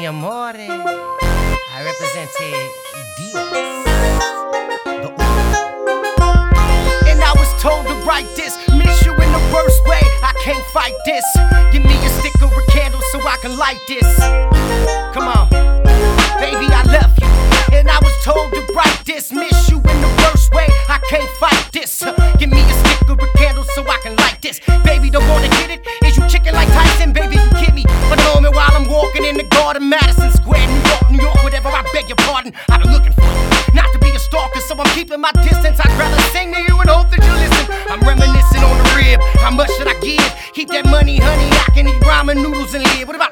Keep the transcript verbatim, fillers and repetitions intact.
amore. I represented Dios. The And I was told to write this, miss you in the worst way, I can't fight this. Give me a stick or a candle so I can light this. Come on, baby, I love you. And I was told to write this, miss you in the worst way, I can't fight this. Give me a stick or a candle so I can light this. Baby, don't wanna get it? Is you chicken like Tyson? Baby, you kid me for the moment while I'm walking in the garden, Madison Square, New York, New York, whatever, I beg your pardon. I've been looking for you, not to be a stalker, so I'm keeping my distance. I'd rather sing to you and hope that you listen. I'm reminiscing on the rib, how much should I give? Keep that money, honey, I can eat ramen noodles and live. What about